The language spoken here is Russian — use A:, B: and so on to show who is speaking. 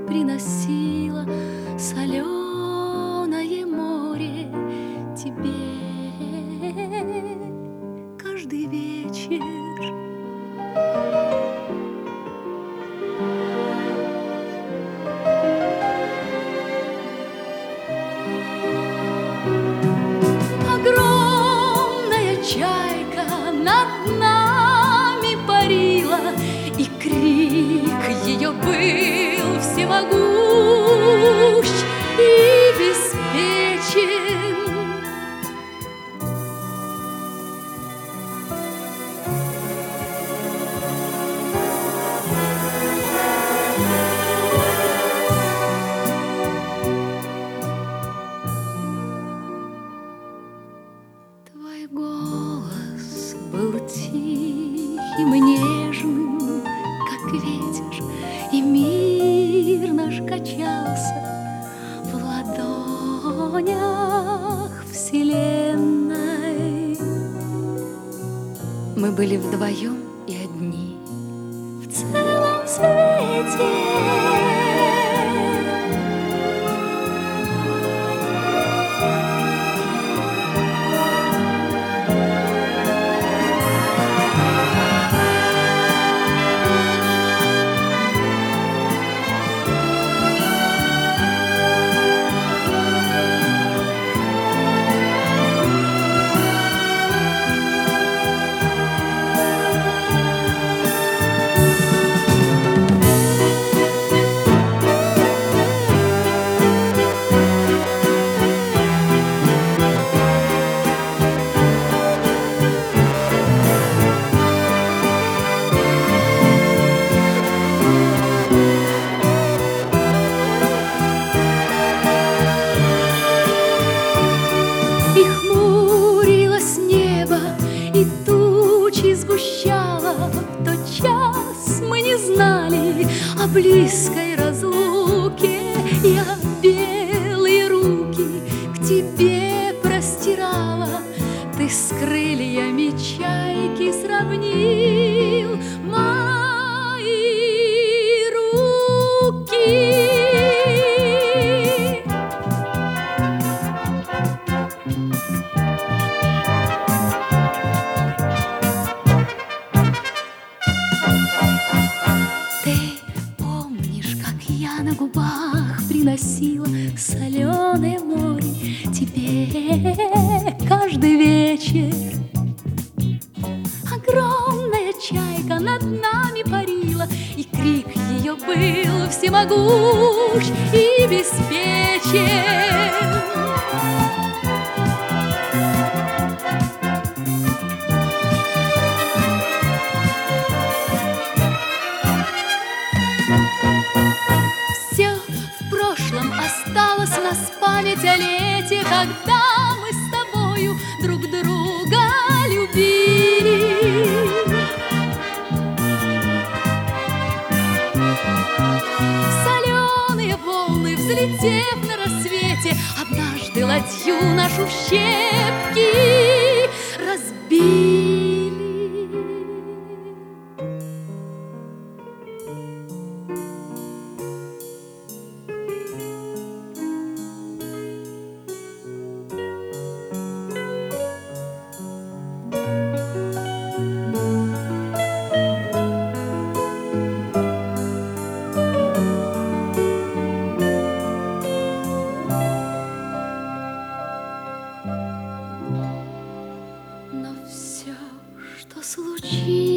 A: приносила соленое море тебе каждый вечер. Огромная чайка над нами парила, и крик ее был всемогущ и беспечен. Твой голос был тихим и нежным, как ветер, и мир наш качался в ладонях вселенной. Мы были вдвоем и одни в целом свете. И хмурилось небо, и тучи сгущало. В тот час мы не знали о близкой разлуке. Я белые руки к тебе простирала, ты с крыльями чайки сравнил мои руки. На губах приносила соленое море тебе каждый вечер. Огромная чайка над нами парила, и крик ее был всемогущ и беспечен. Осталась у нас память о лете, когда мы с тобою друг друга любили. Соленые волны, взлетев на рассвете, однажды ладью нашу в щепки разбили. Но все, что случилось,